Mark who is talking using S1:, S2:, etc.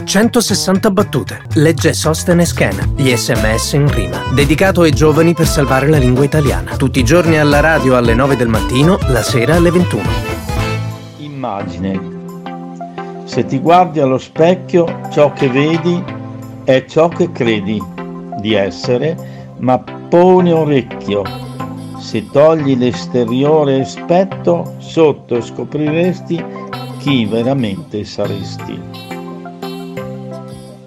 S1: 160 battute. Legge Sostene Schena. Gli SMS in rima. Dedicato ai giovani per salvare la lingua italiana. Tutti i giorni alla radio alle 9 del mattino, la sera alle 21.
S2: Immagine. Se ti guardi allo specchio, ciò che vedi è ciò che credi di essere, ma poni orecchio. Se togli l'esteriore aspetto, sotto scopriresti chi veramente saresti.